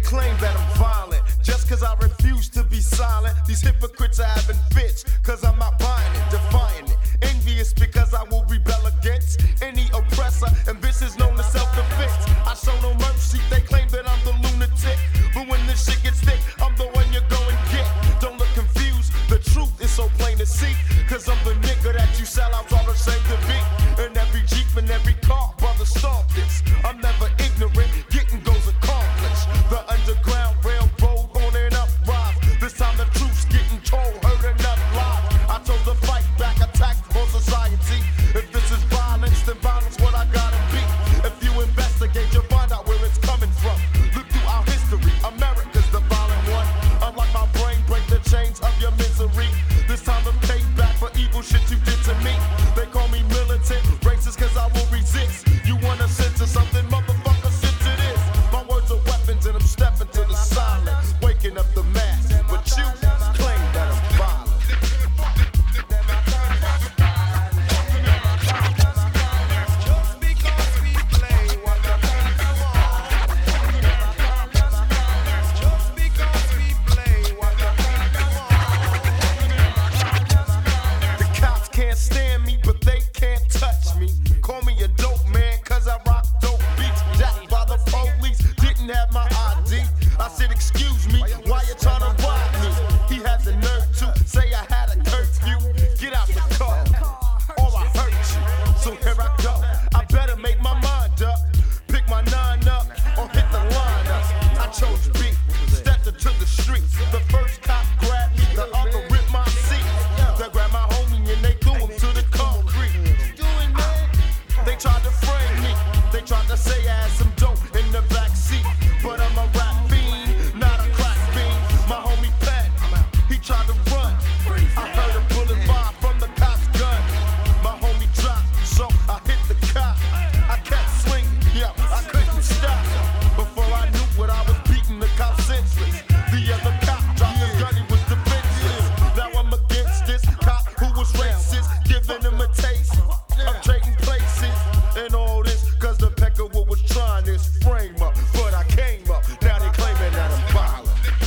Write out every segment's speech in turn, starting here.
claim that I'm violent just cause I refuse to be silent. These hypocrites are having fits cause I'm not buying it, defying it. Envious because I will rebel against any oppressor, and this is known as self-defense. I show no mercy, they claim that I'm the lunatic, but when this shit gets thick, I'm the one you go and get. Don't look confused, the truth is so plain to see, cause I'm the nigga that you sell out all the same to be. In every Jeep and every car, brother, stomp this. I'm never ignorant, getting goals accomplished. The underground railroad on and up rise. This time the truth's getting told, heard enough lies. I chose to fight back, attack for society. If this is violence, then violence what I gotta be. If you investigate, you'll find out where it's coming from. Look through our history, America's the violent one. Unlike my brain, break the chains of your misery. This time to pay back for evil shit you did to me. They call me militant, racist cause I will resist. You wanna censor something, motherfucker, censor this. My words are weapons and I'm stepping to the silence, waking up the mass. But you claim that I'm violent. Have my ID. I said, excuse me, why you trying to rob me? He had the nerve to say I had a curfew. Get out the car, or I hurt you. So here I go. I better make my mind up. Pick my 9 up, or hit the line up. I chose B, stepped into the streets. The first cop grabbed me, the other ripped my seat. They grabbed my homie and they threw him to the concrete. They tried to frame me. They tried to say I had some dope in the back seat. But I'm a rap fiend, not a crack fiend. My homie Pat, he tried to run. I heard a bullet fire from the cop's gun. My homie dropped, so I hit the cop. I kept swinging, yeah, I couldn't stop. Before I knew what I was beating the cop senseless. The other cop dropped his gun, he was defenseless. Now I'm against this cop who was racist, giving him a taste of trading places and all this, cause the Peckerwood was trying this frame up, but I came up. Now they claiming that I'm violent.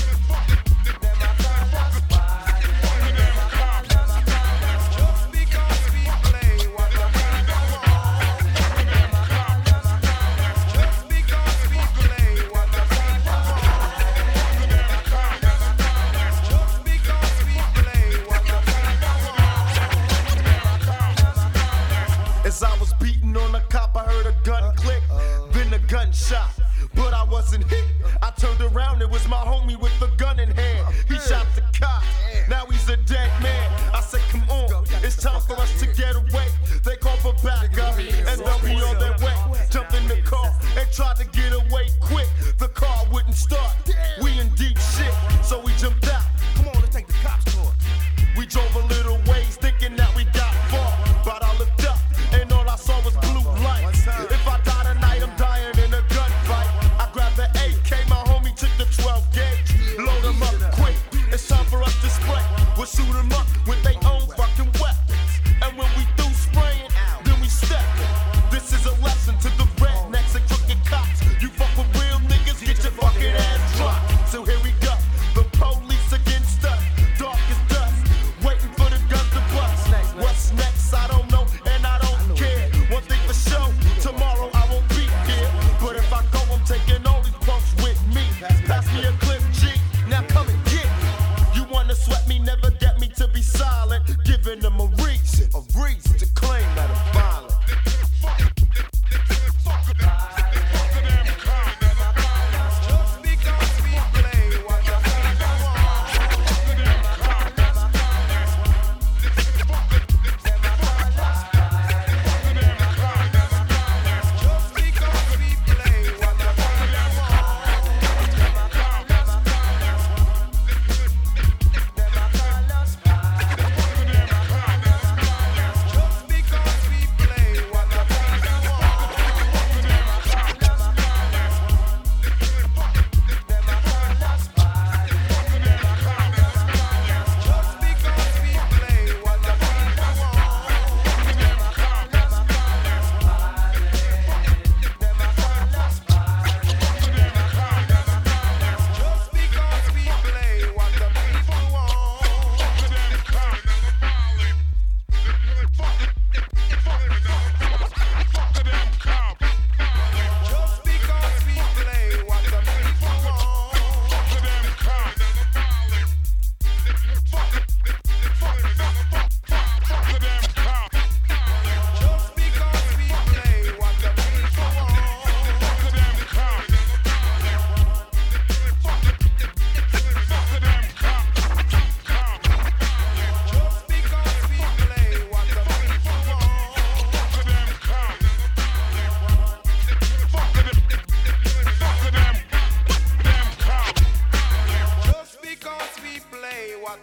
As I was beating on the cop, I heard a gun click, then a gunshot. But I wasn't hit. I turned around, it was my homie with the gun in hand. He shot the cop, now he's a dead man. I said, come on, it's time for us to get away. They called for backup, and they'll be on their way. Jumped in the car and tried to get away quick. The car wouldn't start, we in deep shit, so we jumped out. Come on, let's take the cops to it. We drove a little ways, thinking that we got far. But I looked up, and all I saw was blue lights. If I die tonight, I'm dying in a gunfight. I grabbed the AK, my homie took the 12 gauge. Load them up quick, it's time for us to spray. We'll shoot them up with their own fucking weapons. And when we through spraying, then we step. This is a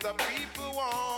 the people want.